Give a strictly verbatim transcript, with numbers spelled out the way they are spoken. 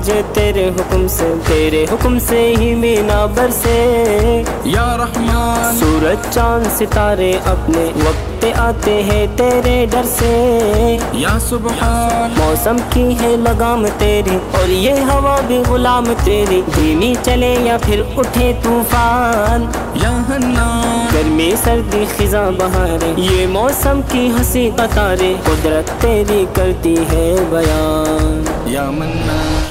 आज तेरे हुक्म से, तेरे हुक्म से ही मीना बरसे। या रहमान सूरज चांद सितारे अपने वक्त आते हैं तेरे डर से। या सुबहान मौसम की है लगाम तेरी और ये हवा भी गुलाम तेरी, धीमी चले या फिर उठे तूफान। या हन्नान गर्मी सर्दी खिजा बहारें, ये मौसम की हंसी कतारें, कुदरत तेरी करती है बयान। या मन्नान